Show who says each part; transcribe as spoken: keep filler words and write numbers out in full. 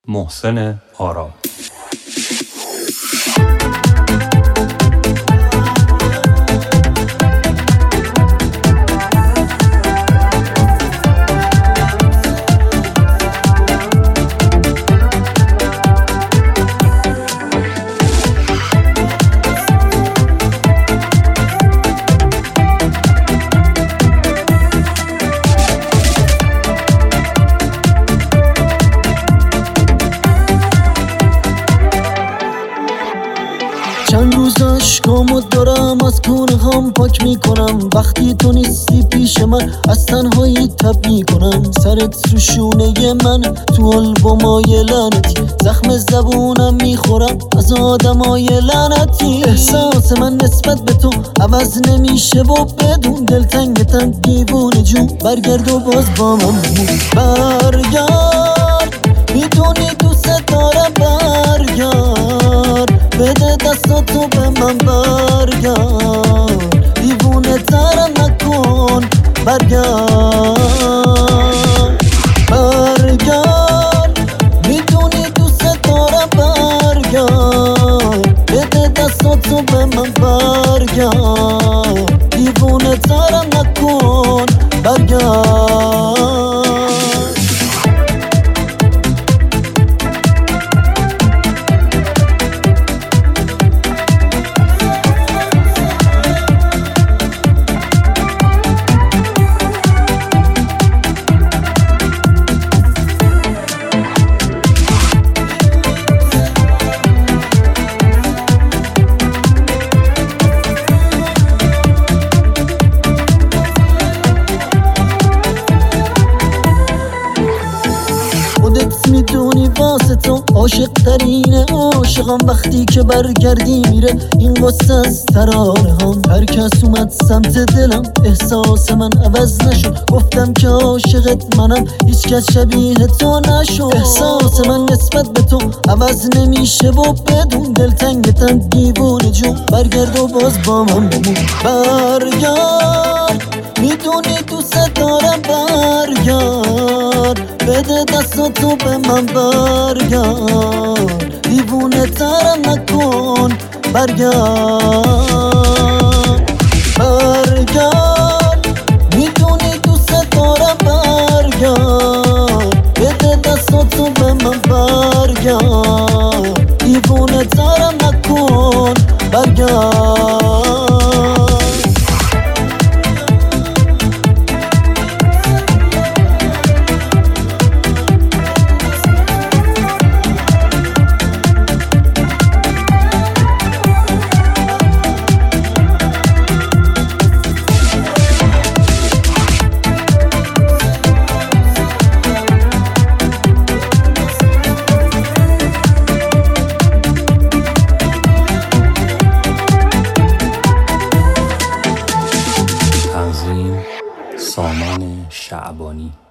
Speaker 1: محسن آرام.
Speaker 2: چند روز اشکامو دارم از کونه هم پاک میکنم، وقتی تو نیستی پیش من از تنهایی تب میکنم. سرت رو شونه من تو آلبومای لعنتی، زخم زبونم میخورم از آدمای لعنتی. احساس من نسبت به تو عوض نمیشه و بدون دلتنگتم دیوونه جون. برگرد و باز با من بمون، برگرد میدونی دوست دارم، برگرد بده دستاتو به من، برگرد دیوونه ترم نکن، برگرد برگرد میدونی دوست دارم، برگرد بده دستاتو به من، برگرد دیوونه ترم نکن، برگرد. میدونی واسه تو عاشق ترین عاشقم، وقتی که برگردی میره این قصه از ترانه هم. هر کس اومد سمت دلم احساس من عوض نشد، گفتم که عاشقت منم هیچ کس شبیه تو نشد. احساس من نسبت به تو عوض نمیشه و بدون دلتنگتم دیوونه جون. برگرد و باز با من بمون، برگرد میدونی دوست دارم، برگرد بده دستاتو به من، برگرد دیوونه ترم نکن، برگرد برگرد میدونی دوست دارم، برگرد بده دستاتو به من، برگرد دیوونه ترم نکن، برگرد.
Speaker 1: تنظیم سامان شعبانی.